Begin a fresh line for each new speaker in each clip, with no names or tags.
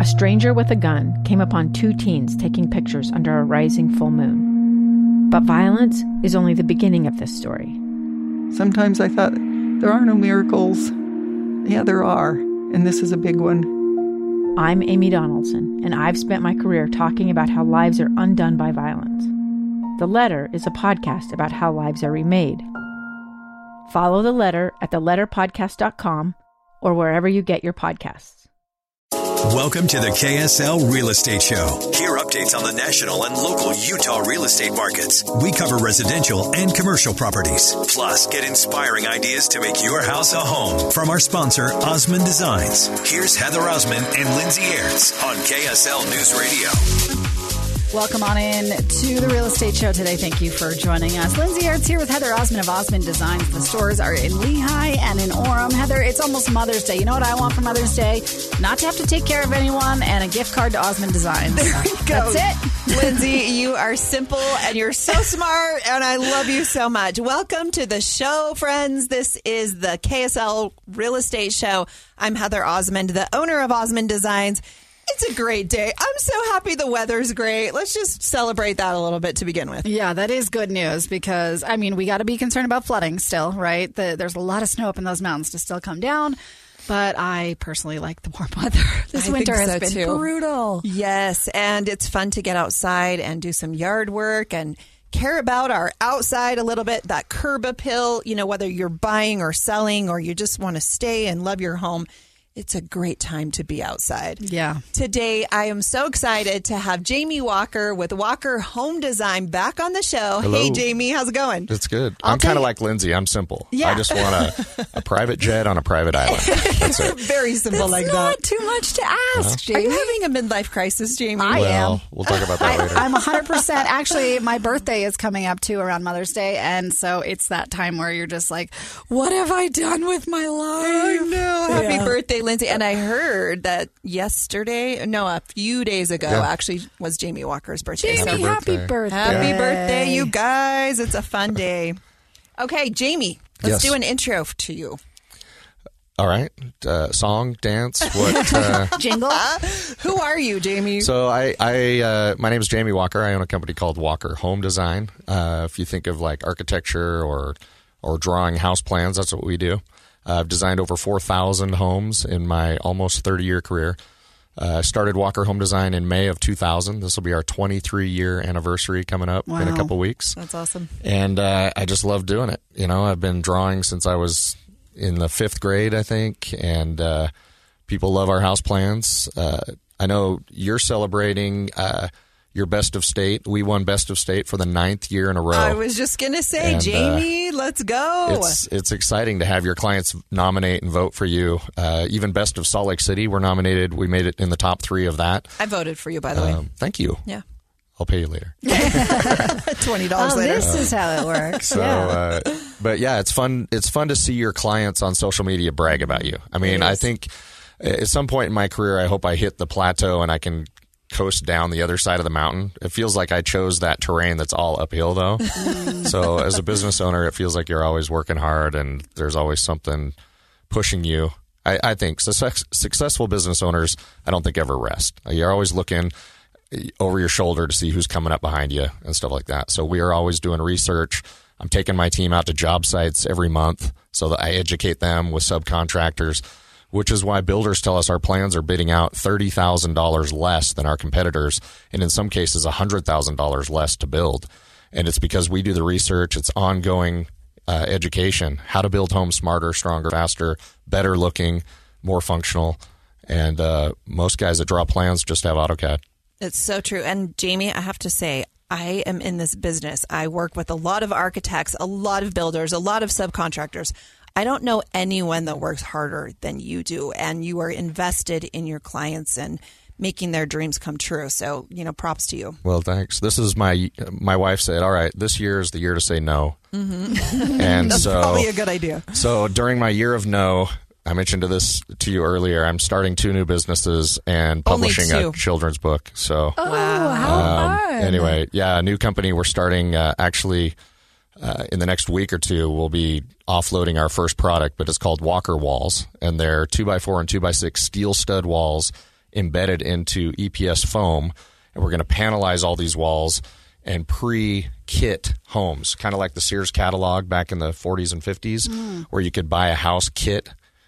a stranger with a gun came upon 2 teens taking pictures under a rising full moon. But violence is only the beginning of this story.
Sometimes I thought, there are no miracles. Yeah, there are, and this is a big one.
I'm Amy Donaldson, and I've spent my career talking about how lives are undone by violence. The Letter is a podcast about how lives are remade. Follow The Letter at theletterpodcast.com or wherever you get your podcasts.
Welcome to the KSL Real Estate Show. Hear updates on the national and local Utah real estate markets. We cover residential and commercial properties. Plus, get inspiring ideas to make your house a home from our sponsor, Osmond Designs. Here's Heather Osmond and Lindsay Aerts on KSL News Radio.
Welcome on in to the Real Estate Show today. Thank you for joining us. Lindsay Aerts here with Heather Osmond of Osmond Designs. The stores are in Lehigh and in Orem. Heather, it's almost Mother's Day. You know what I want for Mother's Day? Not to have to take care of anyone and a gift card to Osmond Designs.
There you go.
That's it.
Lindsay, you are simple and you're so smart and I love you so much. Welcome to the show, friends. This is the KSL Real Estate Show. I'm Heather Osmond, the owner of Osmond Designs. It's a great day. I'm so happy the weather's great. Let's just celebrate that a little bit to begin with.
Yeah, that is good news because, I mean, we got to be concerned about flooding still, right? There's a lot of snow up in those mountains to still come down. But I personally like the warm weather. This winter has been brutal.
Yes, and it's fun to get outside and do some yard work and care about our outside a little bit, that curb appeal, you know, whether you're buying or selling or you just want to stay and love your home. It's a great time to be outside.
Yeah.
Today, I am so excited to have Jamie Walker with Walker Home Design back on the show.
Hello.
Hey, Jamie, how's it going?
It's good. I'm kind of like Lindsay. I'm simple.
Yeah.
I just want a private jet on a private island. That's it.
Very simple
That's
like
not
that.
too much to ask, Jamie.
Are you having a midlife crisis, Jamie?
I am.
We'll talk about that later.
I'm 100%. Actually, my birthday is coming up too around Mother's Day. And so it's that time where you're just like, what have I done with my life?
I know. Happy birthday, Lindsay. And I heard that a few days ago, actually was Jamie Walker's birthday.
Jamie, happy birthday.
Happy birthday, you guys. It's a fun day. Okay, Jamie, let's do an intro to you.
All right. Song, dance, what?
Jingle.
Who are you, Jamie?
So my name is Jamie Walker. I own a company called Walker Home Design. If you think of like architecture or drawing house plans, that's what we do. I've designed over 4,000 homes in my almost 30-year career. I started Walker Home Design in May of 2000. This will be our 23-year anniversary coming up in a couple weeks.
That's awesome.
And I just love doing it. You know, I've been drawing since I was in the 5th grade, I think, and people love our house plans. I know you're celebrating your Best of State. We won Best of State for the 9th year in a row.
I was just going to say, and, Jamie, let's go.
It's exciting to have your clients nominate and vote for you. Even Best of Salt Lake City, we're nominated. We made it in the top 3 of that.
I voted for you, by the way.
Thank you.
Yeah.
I'll pay you later.
$20 later.
This is how it works.
So, but yeah, it's fun. It's fun to see your clients on social media brag about you. I mean, I think at some point in my career, I hope I hit the plateau and I can coast down the other side of the mountain. It feels like I chose that terrain that's all uphill, though. So as a business owner, it feels like you're always working hard and there's always something pushing you. I think successful business owners, I don't think ever rest. You're always looking over your shoulder to see who's coming up behind you and stuff like that. So we are always doing research. I'm taking my team out to job sites every month so that I educate them with subcontractors, which is why builders tell us our plans are bidding out $30,000 less than our competitors, and in some cases $100,000 less to build. And it's because we do the research. It's ongoing education, how to build homes smarter, stronger, faster, better looking, more functional. And most guys that draw plans just have AutoCAD.
It's so true. And Jamie, I have to say, I am in this business. I work with a lot of architects, a lot of builders, a lot of subcontractors. I don't know anyone that works harder than you do, and you are invested in your clients and making their dreams come true. So, you know, props to you.
Well, thanks. This is my wife said, all right, this year is the year to say no. Mm-hmm. And
that's probably a good idea.
So during my year of no, I mentioned this to you earlier, I'm starting 2 new businesses and publishing a children's book. So,
wow. How fun.
Anyway, yeah, a new company we're starting actually in the next week or 2, we'll be offloading our first product, but it's called Walker Walls, and they're 2x4 and 2x6 steel stud walls embedded into EPS foam, and we're going to panelize all these walls and pre-kit homes, kind of like the Sears catalog back in the 40s and 50s, where you could buy a house kit.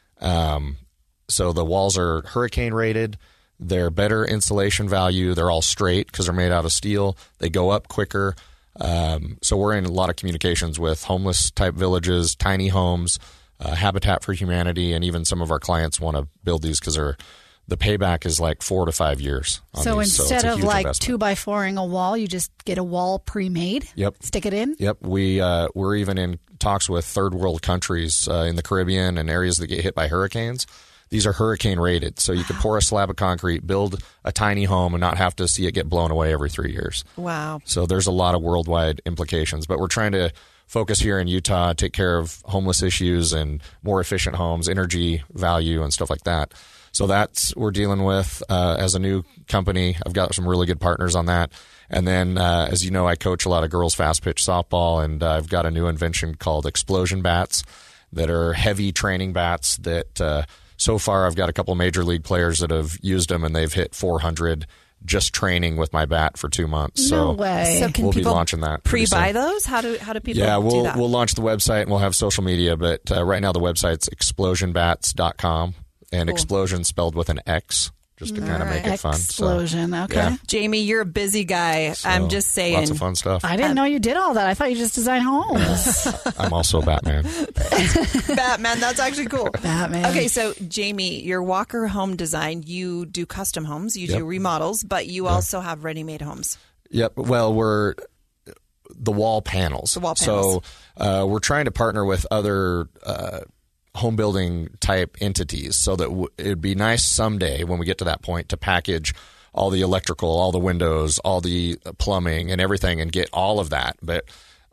So the walls are hurricane rated. They're better insulation value. They're all straight because they're made out of steel. They go up quicker. So we're in a lot of communications with homeless type villages, tiny homes, Habitat for Humanity, and even some of our clients want to build these because the payback is like 4 to 5 years.
So instead of like 2x4ing a wall, you just get a wall pre-made.
Yep.
Stick it in.
Yep. We're even in talks with third world countries in the Caribbean and areas that get hit by hurricanes. These are hurricane rated, so you could pour a slab of concrete, build a tiny home, and not have to see it get blown away every 3 years.
Wow.
So there's a lot of worldwide implications, but we're trying to focus here in Utah, take care of homeless issues and more efficient homes, energy value, and stuff like that. So that's we're dealing with as a new company. I've got some really good partners on that. And then, as you know, I coach a lot of girls fast pitch softball, and I've got a new invention called Explosion Bats that are heavy training bats that so far I've got a couple of major league players that have used them, and they've hit 400 just training with my bat for 2 months.
No way.
So can
we'll be
people
launching that.
pre-buy those? How do people do that?
We'll launch the website and we'll have social media, but right now the website's explosionbats.com, and explosion spelled with an X, just to kind of make it fun.
Explosion,
So,
okay.
yeah.
Jamie, you're a busy guy.
So,
I'm just saying.
Lots of fun stuff.
I didn't know you did all that. I thought you just designed homes.
I'm also a Batman.
Batman, that's actually cool.
Batman.
Okay, so Jamie, your Walker Home Design, you do custom homes, you do remodels, but you also have ready-made homes.
Yep. Well, we're the wall panels.
The wall panels.
So we're trying to partner with other home building type entities so that it'd be nice someday when we get to that point to package all the electrical, all the windows, all the plumbing and everything and get all of that. But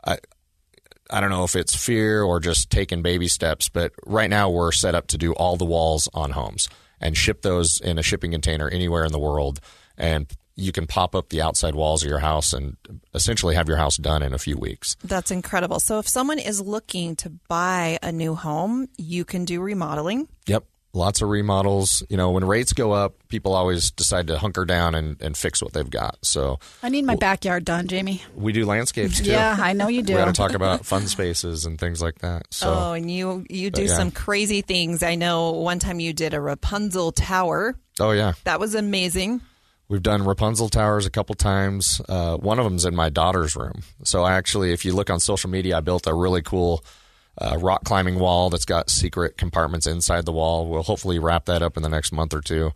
I don't know if it's fear or just taking baby steps, but right now we're set up to do all the walls on homes and ship those in a shipping container anywhere in the world. And you can pop up the outside walls of your house and essentially have your house done in a few weeks.
That's incredible. So if someone is looking to buy a new home, you can do remodeling.
Yep. Lots of remodels. You know, when rates go up, people always decide to hunker down and fix what they've got. So
I need my backyard done, Jamie.
we do landscapes too.
Yeah, I know you do.
We got to talk about fun spaces and things like that. So
Oh, and you do some crazy things. I know one time you did a Rapunzel tower.
oh yeah.
That was amazing.
We've done Rapunzel towers a couple times. One of them's in my daughter's room. So actually, if you look on social media, I built a really cool rock climbing wall that's got secret compartments inside the wall. We'll hopefully wrap that up in the next month or two.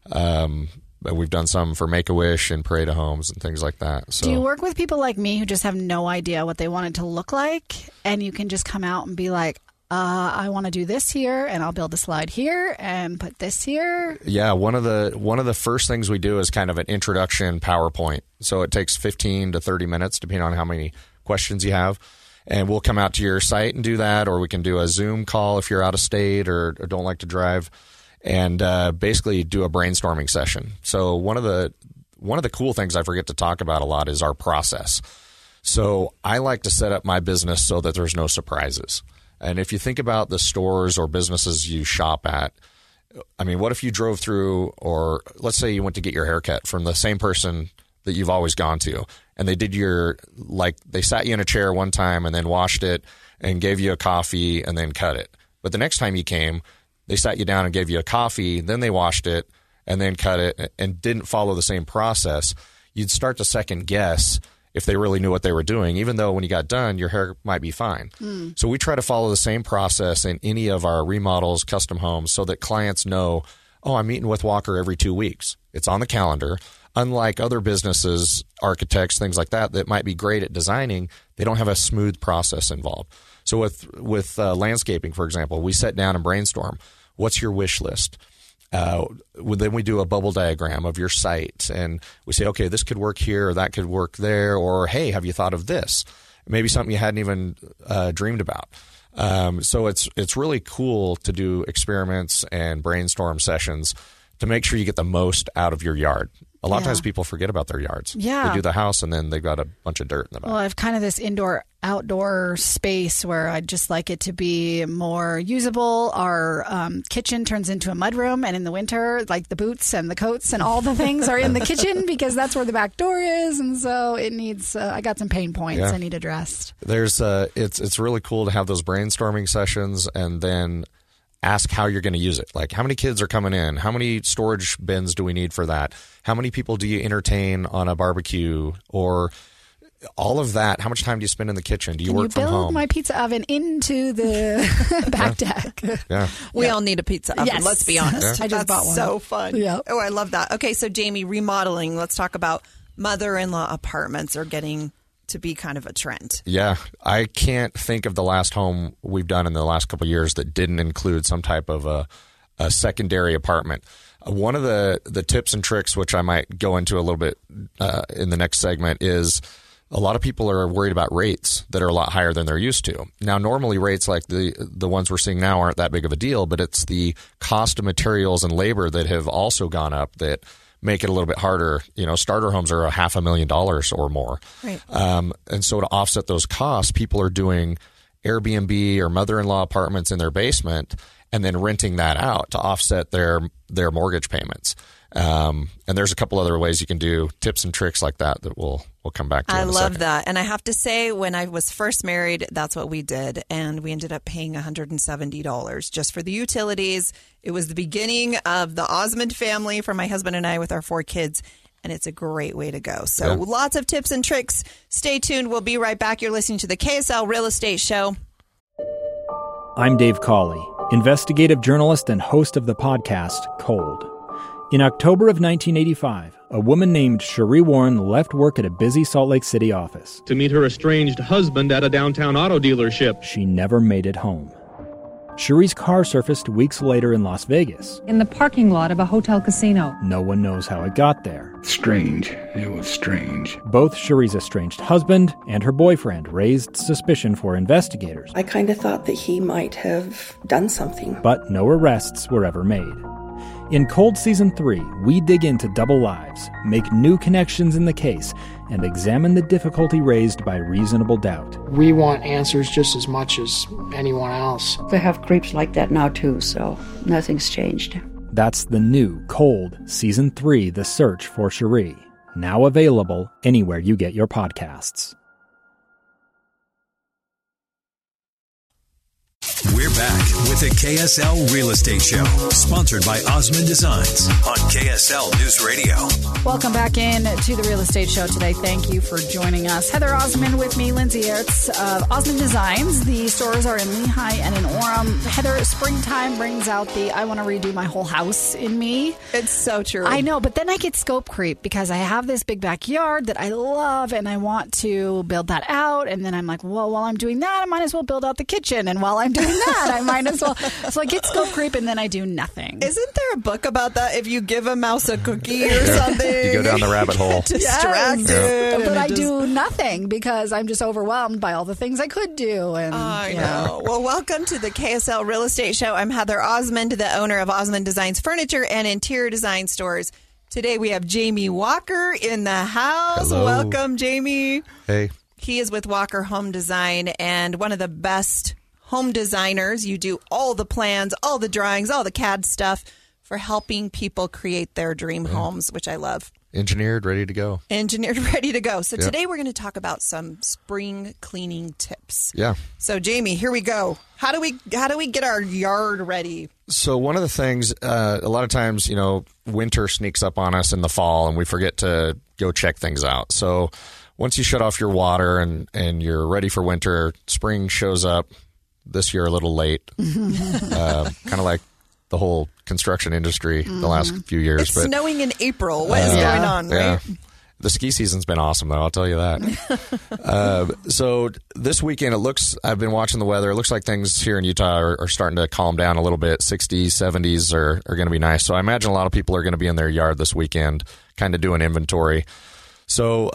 But we've done some for Make-A-Wish and Parade Homes and things like that. So
Do you work with people like me who just have no idea what they want it to look like, and you can just come out and be like, I want to do this here, and I'll build a slide here and put this here?
Yeah, one of the first things we do is kind of an introduction PowerPoint. So it takes 15 to 30 minutes, depending on how many questions you have. And we'll come out to your site and do that, or we can do a Zoom call if you're out of state or don't like to drive, and basically do a brainstorming session. So one of the cool things I forget to talk about a lot is our process. So I like to set up my business so that there's no surprises. And if you think about the stores or businesses you shop at, I mean, what if you drove through, or let's say you went to get your haircut from the same person that you've always gone to, and they did they sat you in a chair one time and then washed it and gave you a coffee and then cut it. But the next time you came, they sat you down and gave you a coffee, then they washed it and then cut it and didn't follow the same process. You'd start to second guess if they really knew what they were doing, even though when you got done, your hair might be fine. So we try to follow the same process in any of our remodels, custom homes, so that clients know, oh, I'm meeting with Walker every 2 weeks. It's on the calendar. Unlike other businesses, architects, things like that might be great at designing, they don't have a smooth process involved. So with landscaping, for example, we sit down and brainstorm. What's your wish list? Then we do a bubble diagram of your site, and we say, okay, this could work here, or that could work there, or hey, have you thought of this? Maybe something you hadn't even dreamed about. So it's really cool to do experiments and brainstorm sessions to make sure you get the most out of your yard. A lot of times people forget about their yards.
Yeah.
They do the house and then they've got a bunch of dirt in the back.
Well, I have kind of this indoor-outdoor space where I'd just like it to be more usable. Our kitchen turns into a mudroom, and in the winter, like the boots and the coats and all the things are in the kitchen because that's where the back door is, and so it needs. I got some pain points I need addressed.
There's it's really cool to have those brainstorming sessions and then ask how you're going to use it. Like, how many kids are coming in? How many storage bins do we need for that? How many people do you entertain on a barbecue? Or all of that. How much time do you spend in the kitchen? Do you work from home?
Can you build my pizza oven into the back deck?
Yeah.
We all need a pizza oven,
Yes.
let's be honest.
I just bought one.
So fun.
Yeah.
Oh, I love that. Okay, so Jamie, remodeling. Let's talk about mother-in-law apartments are getting to be kind of a trend.
Yeah, I can't think of the last home we've done in the last couple of years that didn't include some type of a secondary apartment. One of the tips and tricks, which I might go into a little bit in the next segment, is a lot of people are worried about rates that are a lot higher than they're used to. Now, normally rates like the ones we're seeing now aren't that big of a deal, but it's the cost of materials and labor that have also gone up that make it a little bit harder. You know, starter homes are $500,000 or more.
Right.
And so to offset those costs, people are doing Airbnb or mother-in-law apartments in their basement and then renting that out to offset their mortgage payments. And there's a couple other ways you can do tips and tricks like that we'll come back to.
I
in a
love
second.
that. And I have to say, when I was first married, that's what we did. And we ended up paying $170 just for the utilities. It was the beginning of the Osmond family for my husband and I with our 4 kids. And it's a great way to go. So lots of tips and tricks. Stay tuned. We'll be right back. You're listening to the KSL Real Estate Show.
I'm Dave Cawley, investigative journalist and host of the podcast Cold. In October of 1985, a woman named Cherie Warren left work at a busy Salt Lake City office
to meet her estranged husband at a downtown auto dealership.
She never made it home. Cherie's car surfaced weeks later in Las Vegas.
In the parking lot of a hotel casino.
No one knows how it got there.
Strange. It was strange.
Both Cherie's estranged husband and her boyfriend raised suspicion for investigators.
I kind of thought that he might have done something.
But no arrests were ever made. In Cold Season 3, we dig into double lives, make new connections in the case, and examine the difficulty raised by reasonable doubt.
We want answers just as much as anyone else.
They have creeps like that now too, so nothing's changed.
That's the new Cold Season 3, The Search for Cherie, now available anywhere you get your podcasts.
We're back with the KSL Real Estate Show, sponsored by Osmond Designs on KSL News Radio.
Welcome back in to the Real Estate Show today. Thank you for joining us. Heather Osmond with me, Lindsay Ertz of Osmond Designs. The stores are in Lehigh and in Orem. Heather, springtime brings out the I want to redo my whole house in me.
It's so true.
I know, but then I get scope creep because I have this big backyard that I love and I want to build that out. And then I'm like, well, while I'm doing that, I might as well build out the kitchen. And while I'm doing that, I might as well. So I get scope creep and then I do nothing.
Isn't there a book about that? If you give a mouse a cookie or something,
You go down the rabbit hole.
distracted.
But I do nothing because I'm just overwhelmed by all the things I could do. And
I know. Well, welcome to the KSL Real Estate Show. I'm Heather Osmond, the owner of Osmond Designs Furniture and Interior Design Stores. Today we have Jamie Walker in the house.
Hello.
Welcome, Jamie.
Hey.
He is with Walker Home Design and one of the best home designers. You do all the plans, all the drawings, all the CAD stuff for helping people create their dream homes, which I love.
Engineered, ready to go.
Engineered, ready to go. So
Yep.
today we're going to talk about some spring cleaning tips.
Yeah.
So Jamie, here we go. How do we get our yard ready?
So one of the things, a lot of times, you know, winter sneaks up on us in the fall and we forget to go check things out. So once you shut off your water and you're ready for winter, spring shows up. This year a little late, kind of like the whole construction industry the last few years.
It's
but
snowing in April. What is going on, right?
Yeah. The ski season's been awesome, though. I'll tell you that. So this weekend, I've been watching the weather. It looks like things here in Utah are starting to calm down a little bit. 60s, 70s are going to be nice. So I imagine a lot of people are going to be in their yard this weekend, kind of doing inventory. So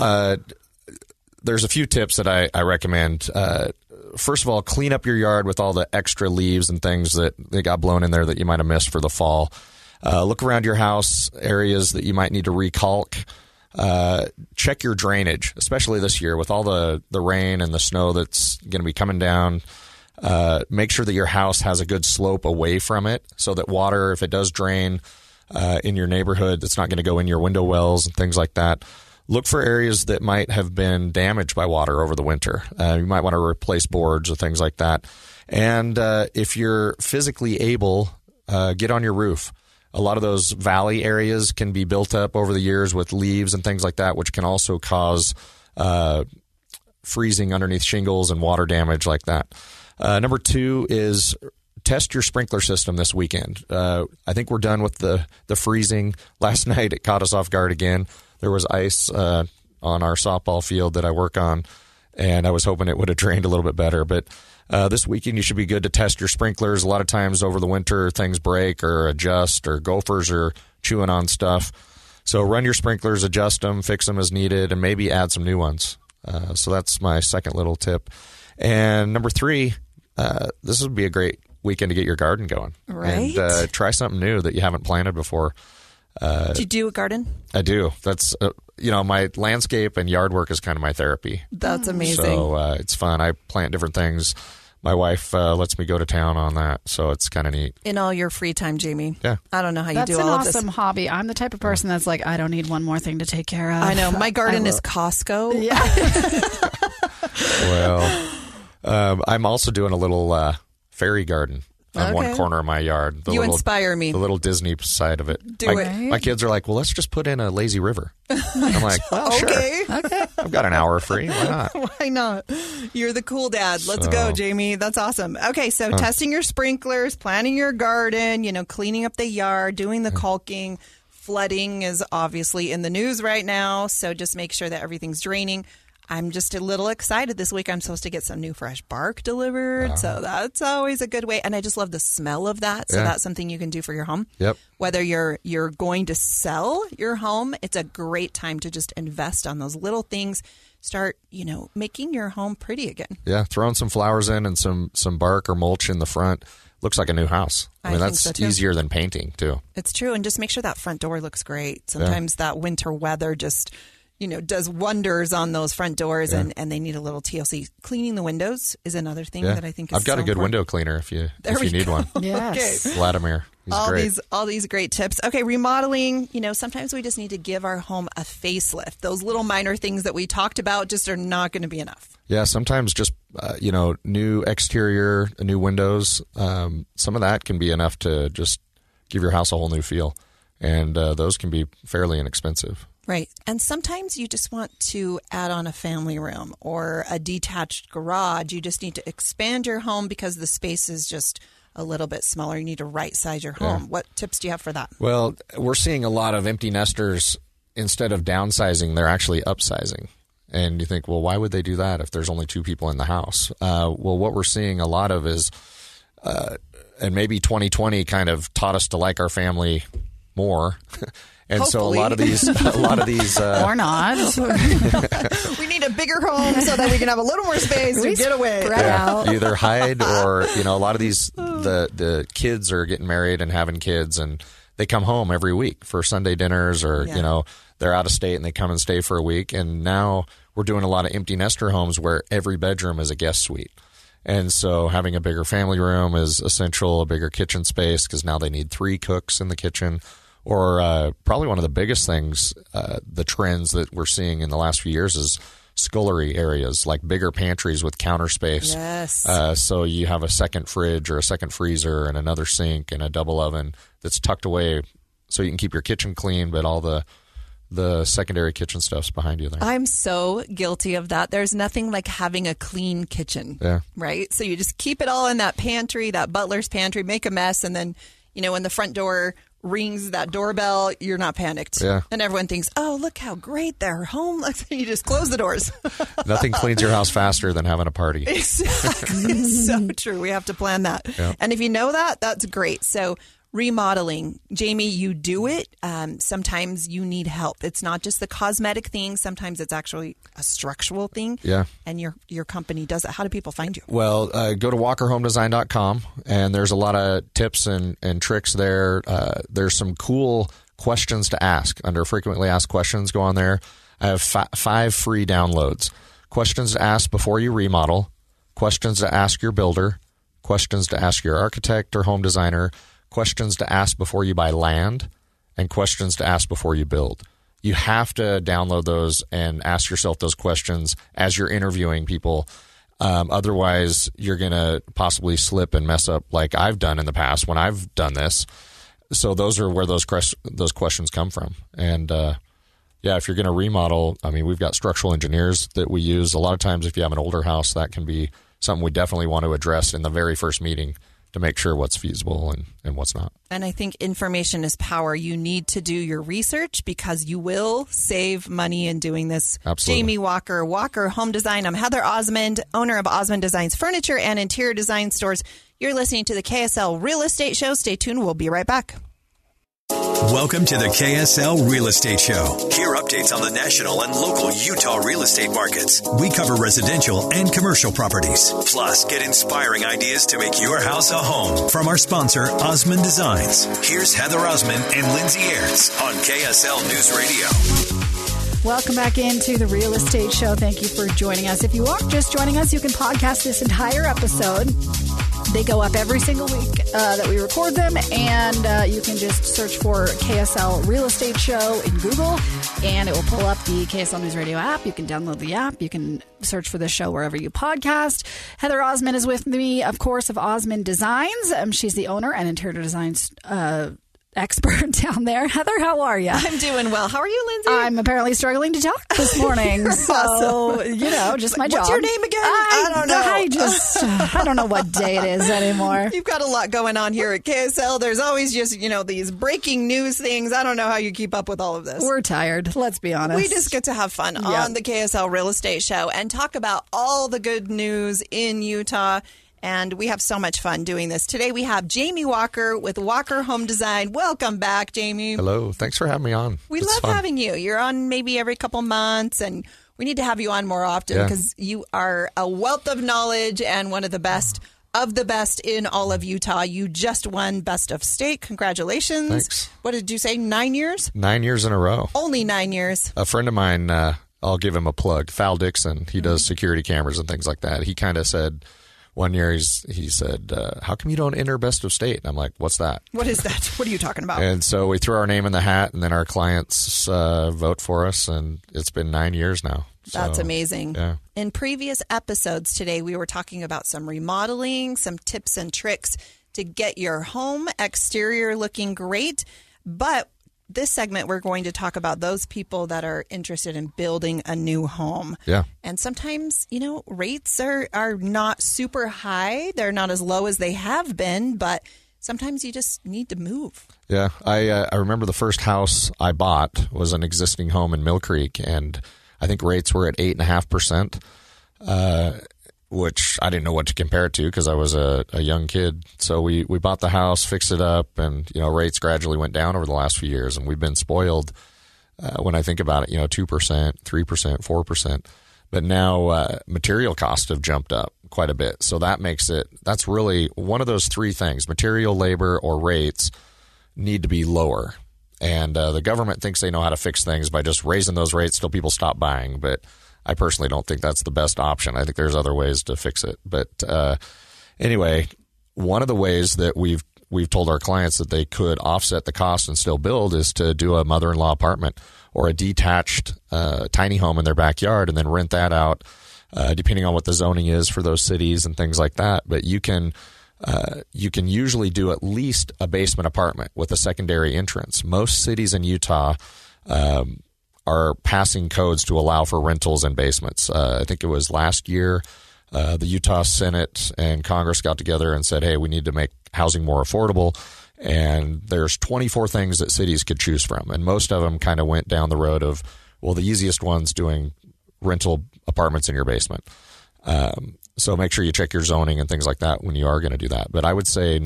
there's a few tips that I recommend. First of all, clean up your yard with all the extra leaves and things that got blown in there that you might have missed for the fall. Look around your house, areas that you might need to recalk. Check your drainage, especially this year with all the rain and the snow that's going to be coming down. Make sure that your house has a good slope away from it so that water, if it does drain in your neighborhood, it's not going to go in your window wells and things like that. Look for areas that might have been damaged by water over the winter. You might want to replace boards or things like that. And if you're physically able, get on your roof. A lot of those valley areas can be built up over the years with leaves and things like that, which can also cause freezing underneath shingles and water damage like that. Number 2 is test your sprinkler system this weekend. I think we're done with the freezing. Last night it caught us off guard again. There was ice on our softball field that I work on, and I was hoping it would have drained a little bit better. But this weekend you should be good to test your sprinklers. A lot of times over the winter things break or adjust, or gophers are chewing on stuff. So run your sprinklers, adjust them, fix them as needed, and maybe add some new ones. So that's my second little tip. And number 3, this would be a great weekend to get your garden going.
Right.
And try something new that you haven't planted before.
Do you do a garden?
I do. That's, my landscape and yard work is kind of my therapy.
That's amazing.
So it's fun. I plant different things. My wife lets me go to town on that, so it's kind of neat.
In all your free time, Jamie.
Yeah.
I don't know how you
That's
do all of this.
That's an awesome hobby. I'm the type of person that's like, I don't need one more thing to take care of.
I know. My garden is Costco.
Yeah.
Well, I'm also doing a little fairy garden on one corner of my yard.
You inspire me.
The little Disney side of it.
Do it.
My kids are like, well, let's just put in a lazy river. I'm like, well,
okay.
Sure. Okay. I've got an hour free. Why not?
Why not? You're the cool dad. Let's go, Jamie. That's awesome. Okay, so testing your sprinklers, planting your garden, cleaning up the yard, doing the caulking. Flooding is obviously in the news right now, so just make sure that everything's draining. I'm just a little excited this week. I'm supposed to get some new fresh bark delivered. So that's always a good way. And I just love the smell of that. So that's something you can do for your home.
Yep.
Whether you're going to sell your home, it's a great time to just invest on those little things. Start, making your home pretty again.
Yeah. Throwing some flowers in and some bark or mulch in the front. Looks like a new house. I mean, that's easier than painting too.
It's true. And just make sure that front door looks great. Sometimes that winter weather just does wonders on those front doors, and they need a little TLC. Cleaning the windows is another thing that I think is
I've got
so
a good
important.
window cleaner if you need one.
Yes.
Okay.
Vladimir. He's great.
All these great tips. Okay, remodeling, sometimes we just need to give our home a facelift. Those little minor things that we talked about just are not going to be enough.
Yeah, sometimes just, new exterior, new windows, some of that can be enough to just give your house a whole new feel. And those can be fairly inexpensive.
Right. And sometimes you just want to add on a family room or a detached garage. You just need to expand your home because the space is just a little bit smaller. You need to right size your home. Yeah. What tips do you have for that?
Well, we're seeing a lot of empty nesters, instead of downsizing, they're actually upsizing. And you think, well, why would they do that if there's only 2 people in the house? Well, what we're seeing a lot of is, and maybe 2020 kind of taught us to like our family more. And
hopefully.
So a lot of these
or not.
We need a bigger home so that we can have a little more space to get away.
You either hide or, a lot of these, the kids are getting married and having kids, and they come home every week for Sunday dinners, or, they're out of state and they come and stay for a week. And now we're doing a lot of empty nester homes where every bedroom is a guest suite. And so having a bigger family room is essential, a bigger kitchen space, because now they need 3 cooks in the kitchen. Or probably one of the biggest things, the trends that we're seeing in the last few years is scullery areas, like bigger pantries with counter space.
Yes.
So you have a second fridge or a second freezer and another sink and a double oven that's tucked away so you can keep your kitchen clean, but all the secondary kitchen stuff's behind you there.
I'm so guilty of that. There's nothing like having a clean kitchen, right? So you just keep it all in that pantry, that butler's pantry, make a mess, and then, when the front door rings that doorbell, you're not panicked.
Yeah.
And everyone thinks, oh, look how great their home looks. You just close the doors.
Nothing cleans your house faster than having a party.
Exactly. It's so true. We have to plan that.
Yeah.
And if you know that, that's great. So remodeling. Jamie, you do it. Sometimes you need help. It's not just the cosmetic thing. Sometimes it's actually a structural thing.
Yeah.
And your company does it. How do people find you?
Well, go to walkerhomedesign.com, and there's a lot of tips and tricks there. There's some cool questions to ask under frequently asked questions. Go on there. I have 5 free downloads. Questions to ask before you remodel, questions to ask your builder, questions to ask your architect or home designer, questions to ask before you buy land, and questions to ask before you build. You have to download those and ask yourself those questions as you're interviewing people. Otherwise, you're going to possibly slip and mess up like I've done in the past when I've done this. So those are where those questions come from. And if you're going to remodel, I mean, we've got structural engineers that we use. A lot of times if you have an older house, that can be something we definitely want to address in the very first meeting to make sure what's feasible and what's not.
And I think information is power. You need to do your research because you will save money in doing this.
Absolutely.
Jamie Walker, Walker Home Design. I'm Heather Osmond, owner of Osmond Designs Furniture and Interior Design Stores. You're listening to the KSL Real Estate Show. Stay tuned. We'll be right back.
Welcome to the KSL Real Estate Show. Hear updates on the national and local Utah real estate markets. We cover residential and commercial properties. Plus, get inspiring ideas to make your house a home from our sponsor, Osmond Designs. Here's Heather Osmond and Lindsay Aerts on KSL News Radio.
Welcome back into the Real Estate Show. Thank you for joining us. If you are just joining us, you can podcast this entire episode. They go up every single week that we record them, and you can just search for KSL Real Estate Show in Google, and it will pull up the KSL News Radio app. You can download the app. You can search for the show wherever you podcast. Heather Osmond is with me, of course, of Osmond Designs. She's the owner and interior designs expert down there. Heather, how are you?
I'm doing well. How are you, Lindsay?
I'm apparently struggling to talk this morning. So,
awesome.
Just my job.
What's your name again? I don't know.
I don't know what day it is anymore.
You've got a lot going on here at KSL. There's always just, these breaking news things. I don't know how you keep up with all of this.
We're tired. Let's be honest.
We just get to have fun on the KSL Real Estate Show and talk about all the good news in Utah. And we have so much fun doing this. Today we have Jamie Walker with Walker Home Design. Welcome back, Jamie.
Hello. Thanks for having me on.
We love having you. You're on maybe every couple months, and we need to have you on more often because you are a wealth of knowledge and one of the best in all of Utah. You just won Best of State. Congratulations.
Thanks.
What did you say, 9 years?
9 years in a row.
Only 9 years.
A friend of mine, I'll give him a plug, Fal Dixon. He does security cameras and things like that. He kind of said... One year he said, how come you don't enter Best of State? And I'm like, what's that?
What is that? What are you talking about?
And so we threw our name in the hat, and then our clients vote for us, and it's been 9 years now.
That's amazing.
Yeah.
In previous episodes today, we were talking about some remodeling, some tips and tricks to get your home exterior looking great. But this segment, we're going to talk about those people that are interested in building a new home.
Yeah.
And sometimes, rates are not super high. They're not as low as they have been, but sometimes you just need to move.
Yeah. I remember the first house I bought was an existing home in Mill Creek, and I think rates were at 8.5%. Which I didn't know what to compare it to because I was a young kid. So we bought the house, fixed it up, and rates gradually went down over the last few years, and we've been spoiled when I think about it. 2%, 3%, 4%, but now material costs have jumped up quite a bit. So that's really one of those three things: material, labor, or rates need to be lower. And the government thinks they know how to fix things by just raising those rates till people stop buying, but I personally don't think that's the best option. I think there's other ways to fix it. But anyway, one of the ways that we've told our clients that they could offset the cost and still build is to do a mother-in-law apartment or a detached tiny home in their backyard and then rent that out, depending on what the zoning is for those cities and things like that. But you can usually do at least a basement apartment with a secondary entrance. Most cities in Utah are passing codes to allow for rentals in basements. I think it was last year, the Utah Senate and Congress got together and said, hey, we need to make housing more affordable. And there's 24 things that cities could choose from. And most of them kind of went down the road of, well, the easiest one's doing rental apartments in your basement. So make sure you check your zoning and things like that when you are going to do that. But I would say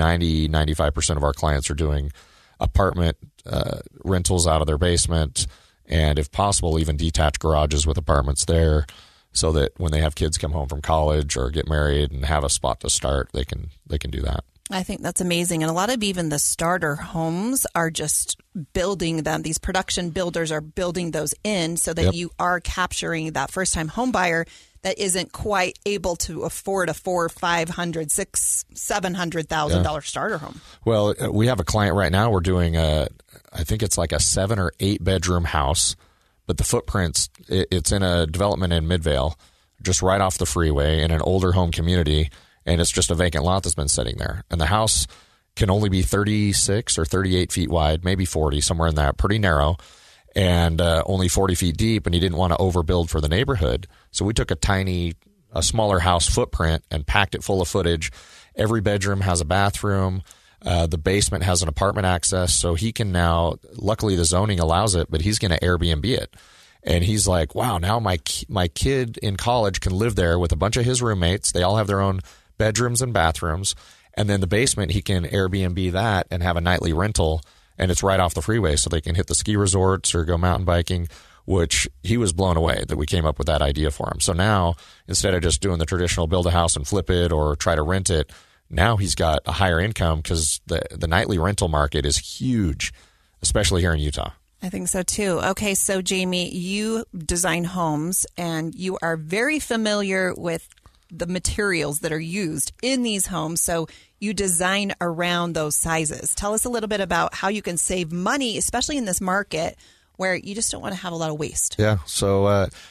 95% of our clients are doing apartment rentals out of their basement, and if possible, even detached garages with apartments there, so that when they have kids come home from college or get married and have a spot to start, they can do that.
I think that's amazing. And a lot of even the starter homes are just building them. These production builders are building those in so that you are capturing that first-time home buyer that isn't quite able to afford a $400,000, $500,000, $600,000, $700,000 starter home.
Well, we have a client right now. We're doing I think it's like a 7 or 8 bedroom house, but the footprints, it's in a development in Midvale, just right off the freeway in an older home community, and it's just a vacant lot that's been sitting there. And the house can only be 36 or 38 feet wide, maybe 40, somewhere in that, pretty narrow, and only 40 feet deep, and he didn't want to overbuild for the neighborhood. So we took a smaller house footprint and packed it full of footage. Every bedroom has a bathroom. The basement has an apartment access, so he can now, luckily the zoning allows it, but he's going to Airbnb it. And he's like, wow, now my kid in college can live there with a bunch of his roommates. They all have their own bedrooms and bathrooms. And then the basement, he can Airbnb that and have a nightly rental, and it's right off the freeway, so they can hit the ski resorts or go mountain biking, which he was blown away that we came up with that idea for him. So now, instead of just doing the traditional build a house and flip it or try to rent it, now he's got a higher income because the nightly rental market is huge, especially here in Utah.
I think so too. Okay, so Jamie, you design homes and you are very familiar with the materials that are used in these homes. So you design around those sizes. Tell us a little bit about how you can save money, especially in this market where you just don't want to have a lot of waste.
Yeah, so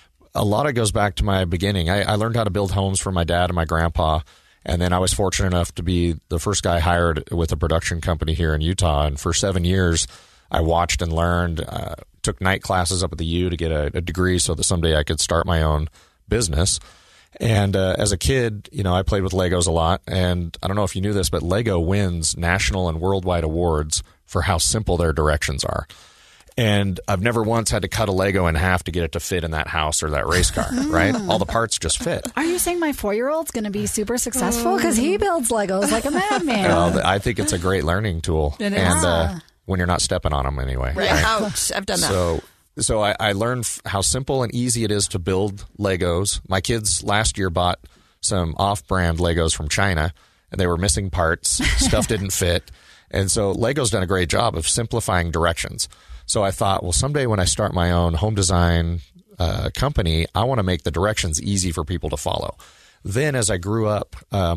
a lot of it goes back to my beginning. I learned how to build homes from my dad and my grandpa, and then I was fortunate enough to be the first guy hired with a production company here in Utah. And for 7 years, I watched and learned, took night classes up at the U to get a degree so that someday I could start my own business. And as a kid, I played with Legos a lot. And I don't know if you knew this, but Lego wins national and worldwide awards for how simple their directions are. And I've never once had to cut a Lego in half to get it to fit in that house or that race car, right? All the parts just fit.
Are you saying my 4-year-old's going to be super successful? Because he builds Legos like a madman.
Well, I think it's a great learning tool.
It is.
And when you're not stepping on them anyway.
Right. Ouch. I've done that.
So I learned how simple and easy it is to build Legos. My kids last year bought some off-brand Legos from China, and they were missing parts. Stuff didn't fit. And so Lego's done a great job of simplifying directions. So I thought, well, someday when I start my own home design company, I want to make the directions easy for people to follow. Then as I grew up,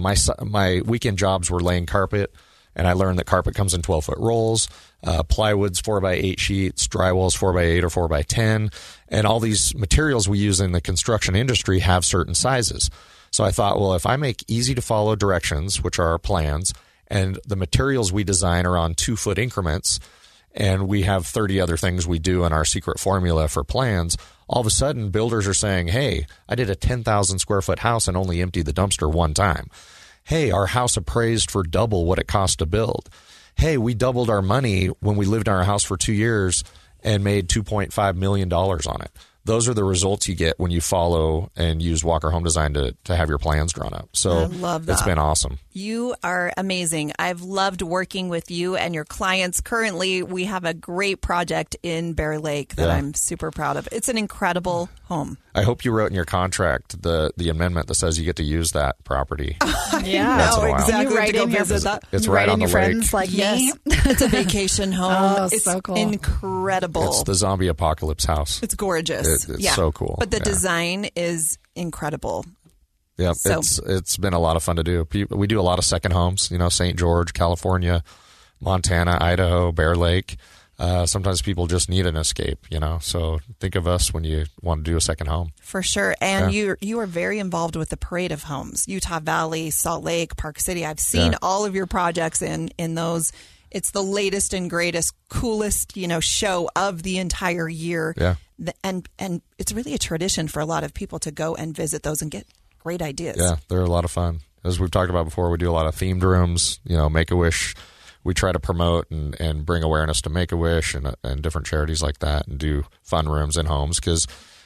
my weekend jobs were laying carpet, and I learned that carpet comes in 12-foot rolls, plywood's 4x8 sheets, drywall's 4x8 or 4x10, and all these materials we use in the construction industry have certain sizes. So I thought, well, if I make easy-to-follow directions, which are our plans, and the materials we design are on 2-foot increments, and we have 30 other things we do in our secret formula for plans, all of a sudden builders are saying, hey, I did a 10,000 square foot house and only emptied the dumpster one time. Hey, our house appraised for double what it cost to build. Hey, we doubled our money when we lived in our house for 2 years and made $2.5 million on it. Those are the results you get when you follow and use Walker Home Design to have your plans drawn up. So
I love that.
It's been awesome.
You are amazing. I've loved working with you and your clients. Currently, we have a great project in Bear Lake that I'm super proud of. It's an incredible home.
I hope you wrote in your contract the amendment that says you get to use that property.
Yeah,
no, exactly.
You write in your,
it's right on the lake.
Friends like me.
It's a vacation home.
Oh,
it's
so cool.
Incredible.
It's the zombie apocalypse house.
It's gorgeous.
It's so cool.
But the design is incredible.
Yeah, it's been a lot of fun to do. We do a lot of second homes, St. George, California, Montana, Idaho, Bear Lake. Sometimes people just need an escape, so think of us when you want to do a second home.
For sure. And you are very involved with the Parade of Homes, Utah Valley, Salt Lake, Park City. I've seen all of your projects in those. It's the latest and greatest, coolest, show of the entire year.
Yeah.
And it's really a tradition for a lot of people to go and visit those and get great ideas.
Yeah, they're a lot of fun. As we've talked about before, we do a lot of themed rooms, Make-A-Wish. We try to promote and bring awareness to Make-A-Wish and different charities like that and do fun rooms in homes because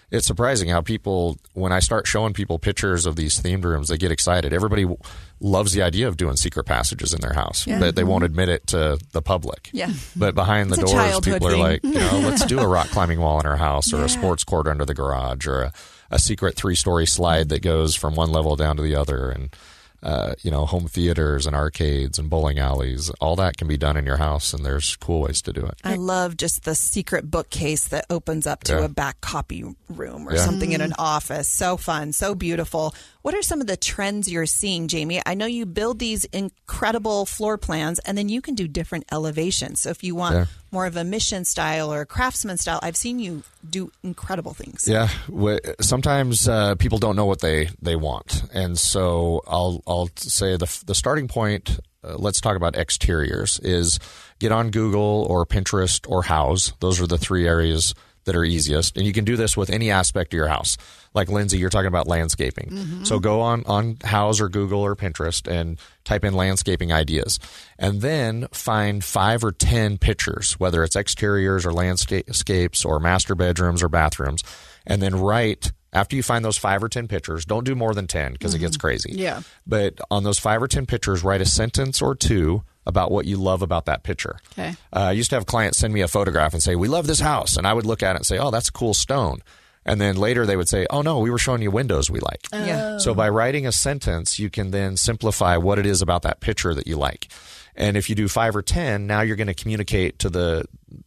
it's surprising how people, when I start showing people pictures of these themed rooms, they get excited. Everybody loves the idea of doing secret passages in their house, but they won't admit it to the public.
Yeah.
But behind the
It's a
doors,
childhood
people are
thing.
like, let's do a rock climbing wall in our house, or a sports court under the garage, or a secret 3-story slide that goes from one level down to the other, and home theaters and arcades and bowling alleys. All that can be done in your house, and there's cool ways to do it.
I love just the secret bookcase that opens up to a back copy room or something in an office. So fun, so beautiful. What are some of the trends you're seeing, Jamie? I know you build these incredible floor plans, and then you can do different elevations. So if you want more of a mission style or a craftsman style, I've seen you do incredible things.
Yeah. Sometimes people don't know what they want. And so I'll say the starting point, let's talk about exteriors, is get on Google or Pinterest or Houzz. Those are the 3 areas that are easiest. And you can do this with any aspect of your house. Like Lindsay, you're talking about landscaping. Mm-hmm. So go on Houzz or Google or Pinterest and type in landscaping ideas. And then find 5 or 10 pictures, whether it's exteriors or landscapes or master bedrooms or bathrooms. And then write, after you find those 5 or 10 pictures, don't do more than 10 because it gets crazy.
Yeah.
But on those 5 or 10 pictures, write a sentence or 2 about what you love about that picture.
Okay.
I used to have clients send me a photograph and say, we love this house. And I would look at it and say, oh, that's a cool stone. And then later they would say, oh, no, we were showing you windows we like.
Yeah.
So by writing a sentence, you can then simplify what it is about that picture that you like. And if you do 5 or 10, now you're going to communicate to the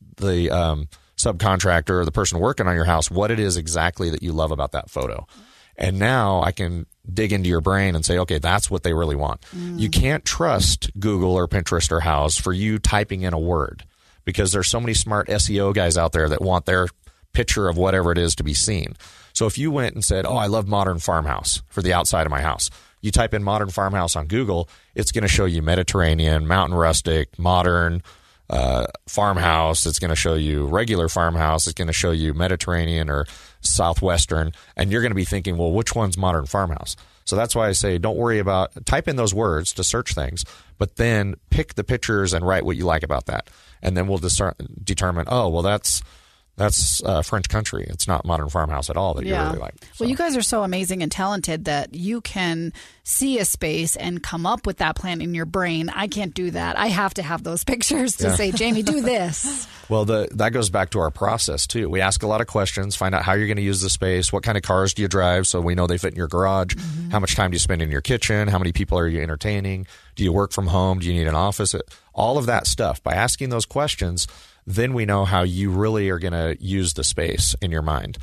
subcontractor or the person working on your house what it is exactly that you love about that photo. And now I can dig into your brain and say, okay, that's what they really want. You can't trust Google or Pinterest or Houzz for you typing in a word, because there's so many smart SEO guys out there that want their picture of whatever it is to be seen. So if you went and said, oh, I love modern farmhouse for the outside of my house, you type in modern farmhouse on Google, it's going to show you Mediterranean, mountain rustic, modern, farmhouse. It's going to show you regular farmhouse. It's going to show you Mediterranean or Southwestern. And you're going to be thinking, well, which one's modern farmhouse? So that's why I say don't worry about, type in those words to search things, but then pick the pictures and write what you like about that. And then we'll determine, oh, well, that's French country. It's not modern farmhouse at all that you really like. So.
Well, you guys are so amazing and talented that you can see a space and come up with that plan in your brain. I can't do that. I have to have those pictures to say, Jamie, do this.
Well, that goes back to our process, too. We ask a lot of questions, find out how you're going to use the space, what kind of cars do you drive so we know they fit in your garage, how much time do you spend in your kitchen, how many people are you entertaining, do you work from home, do you need an office, all of that stuff. By asking those questions, then we know how you really are going to use the space in your mind.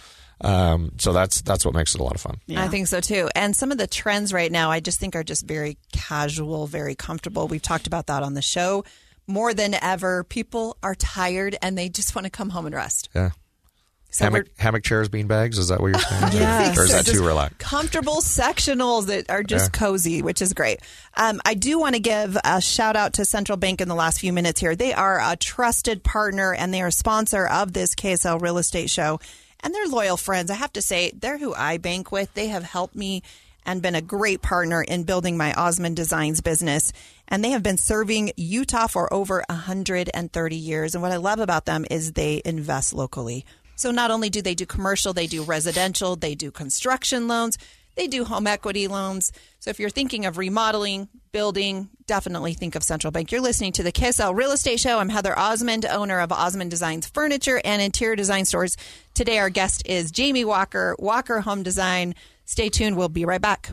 So that's what makes it a lot of fun.
Yeah. I think so too. And some of the trends right now, I just think are just very casual, very comfortable. We've talked about that on the show more than ever. People are tired and they just want to come home and rest.
Yeah. So hammock chairs, bean bags. Is that what you're saying?
Yes.
Or is that too relaxed?
Comfortable sectionals that are just cozy, which is great. I do want to give a shout out to Central Bank in the last few minutes here. They are a trusted partner and they are a sponsor of this KSL Real Estate Show. And they're loyal friends. I have to say, they're who I bank with. They have helped me and been a great partner in building my Osmond Designs business. And they have been serving Utah for over 130 years. And what I love about them is they invest locally. So not only do they do commercial, they do residential, they do construction loans, they do home equity loans. So if you're thinking of remodeling, building, definitely think of Central Bank. You're listening to the KSL Real Estate Show. I'm Heather Osmond, owner of Osmond Designs Furniture and Interior Design Stores. Today our guest is Jamie Walker, Walker Home Design. Stay tuned. We'll be right back.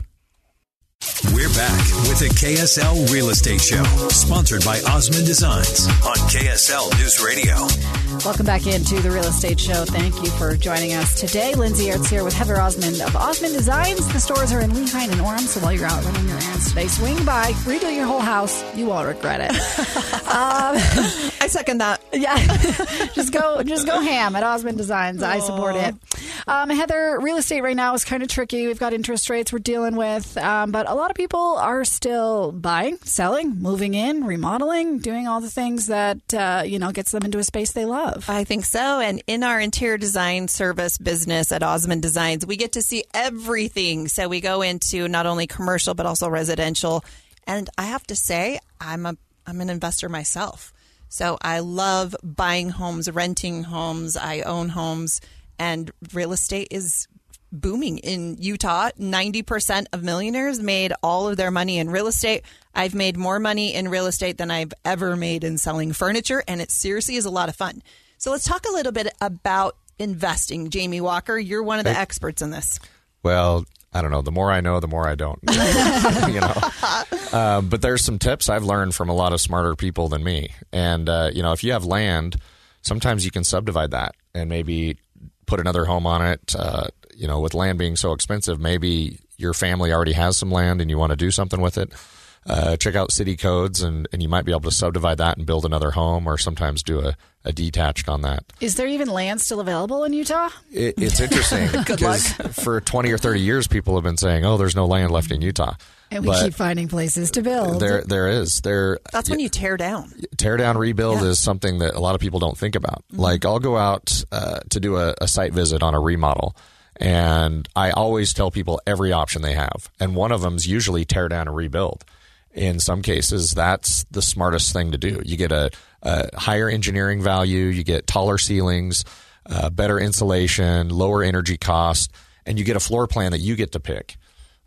We're back with the KSL Real Estate Show, sponsored by Osmond Designs on KSL News Radio.
Welcome back into the Real Estate Show. Thank you for joining us today. Lindsay Ertz here with Heather Osmond of Osmond Designs. The stores are in Lehi and Orem, so while you're out running your errands today, swing by, redo your whole house. You won't regret it.
I second that.
Yeah, just go ham at Osmond Designs. I support it. Heather, real estate right now is kind of tricky. We've got interest rates we're dealing with, but a lot of people are still buying, selling, moving in, remodeling, doing all the things that gets them into a space they love.
I think so. And in our interior design service business at Osmond Designs, we get to see everything. So we go into not only commercial but also residential. And I have to say, I'm an investor myself. So I love buying homes, renting homes. I own homes. and real estate is booming in Utah. 90% of millionaires made all of their money in real estate. I've made more money in real estate than I've ever made in selling furniture, and it seriously is a lot of fun. So let's talk a little bit about investing. Jamie Walker, you're one of the experts in this.
Well, I don't know. The more I know, the more I don't. But there's some tips I've learned from a lot of smarter people than me. And, if you have land, sometimes you can subdivide that and maybe put another home on it. With land being so expensive, maybe your family already has some land and you want to do something with it. Check out city codes and you might be able to subdivide that and build another home, or sometimes do a detached on that.
Is there even land still available in Utah?
It's interesting because for 20 or 30 years, people have been saying, "Oh, there's no land left in Utah."
And we keep finding places to build.
There is.
That's when you tear down.
Tear down, rebuild is something that a lot of people don't think about. Mm-hmm. Like, I'll go out to do a site visit on a remodel, and I always tell people every option they have. And one of them is usually tear down and rebuild. In some cases, that's the smartest thing to do. You get a higher engineering value, you get taller ceilings, better insulation, lower energy cost, and you get a floor plan that you get to pick.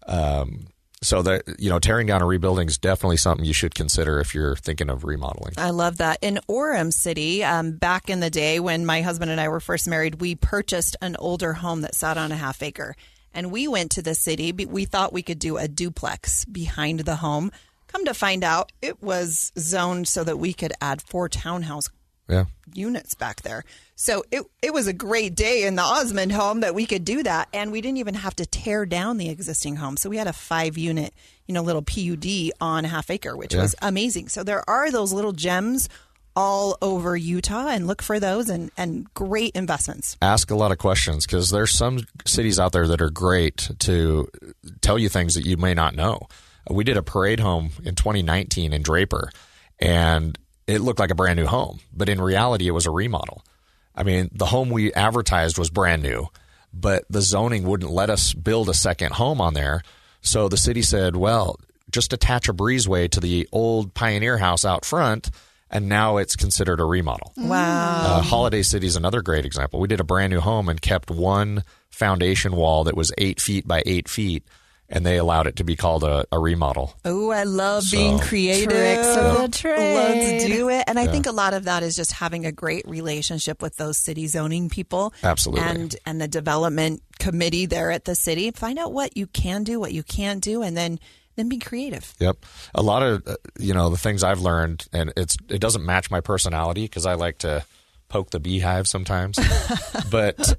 So that, tearing down and rebuilding is definitely something you should consider if you're thinking of remodeling.
I love that. In Orem City, back in the day when my husband and I were first married, we purchased an older home that sat on a half acre. And we went to the city. We thought we could do a duplex behind the home. Come to find out, it was zoned so that we could add 4 townhouse units back there. So it was a great day in the Osmond home that we could do that. And we didn't even have to tear down the existing home. So we had a 5-unit, little PUD on a half acre, which was amazing. So there are those little gems all over Utah, and look for those and great investments.
Ask a lot of questions, because there's some cities out there that are great to tell you things that you may not know. We did a parade home in 2019 in Draper, and it looked like a brand new home, but in reality, it was a remodel. I mean, the home we advertised was brand new, but the zoning wouldn't let us build a second home on there. So the city said, well, just attach a breezeway to the old Pioneer house out front, and now it's considered a remodel.
Wow.
Holiday City is another great example. We did a brand new home and kept one foundation wall that was 8 feet by 8 feet, and they allowed it to be called a remodel.
Oh, I love being creative.
Tricks of the trade.
Let's do it. And I think a lot of that is just having a great relationship with those city zoning people.
Absolutely.
And the development committee there at the city. Find out what you can do, what you can't do, and then be creative.
Yep. A lot of, the things I've learned, and it doesn't match my personality because I like to poke the beehive sometimes. But,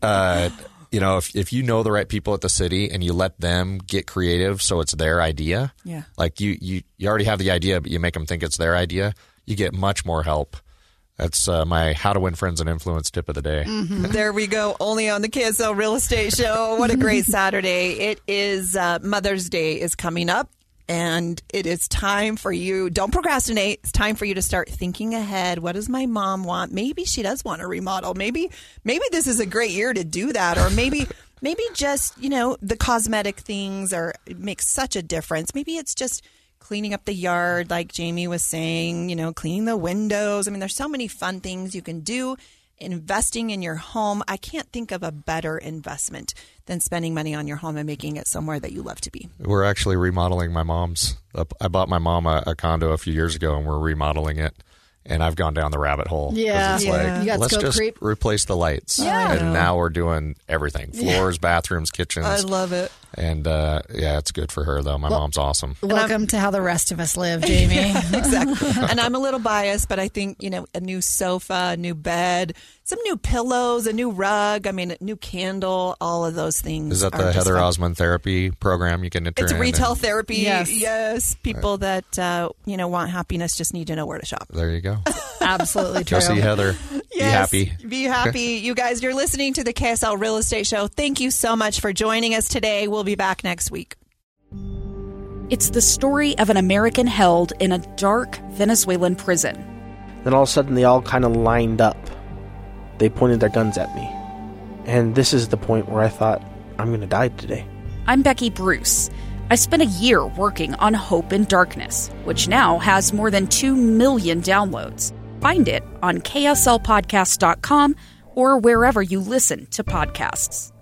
if you know the right people at the city and you let them get creative so it's their idea, like you already have the idea, but you make them think it's their idea, you get much more help. That's my How to Win Friends and Influence tip of the day.
Mm-hmm. There we go. Only on the KSL Real Estate Show. What a great Saturday. It is Mother's Day is coming up. And it is time for you. Don't procrastinate. It's time for you to start thinking ahead. What does my mom want? Maybe she does want a remodel. Maybe this is a great year to do that. Or maybe just, the cosmetic things make such a difference. Maybe it's just cleaning up the yard, like Jamie was saying, cleaning the windows. I mean, there's so many fun things you can do. Investing in your home. I can't think of a better investment than spending money on your home and making it somewhere that you love to be.
We're actually remodeling my mom's. I bought my mom a condo a few years ago, and we're remodeling it. And I've gone down the rabbit hole.
Yeah.
It's
you got
let's just
creep.
replace the lights.
Yeah.
And now we're doing everything. Floors, bathrooms, kitchens.
I love it.
And, it's good for her, though. My mom's awesome.
Welcome to how the rest of us live, Jamie.
Exactly. And I'm a little biased, but I think, a new sofa, a new bed, some new pillows, a new rug, a new candle, all of those things.
Is that the Heather Osmond therapy program you can enter
It's
in?
retail therapy.
Yes.
People that, want happiness just need to know where to shop.
There you go.
Absolutely true.
Go see Heather.
Yes,
be happy.
Be happy. You guys, you're listening to the KSL Real Estate Show. Thank you so much for joining us today. We'll be back next week.
It's the story of an American held in a dark Venezuelan prison.
Then all of a sudden they all kind of lined up. They pointed their guns at me. And this is the point where I thought, I'm going to die today.
I'm Becky Bruce. I spent a year working on Hope in Darkness, which now has more than 2 million downloads. Find it on kslpodcast.com or wherever you listen to podcasts.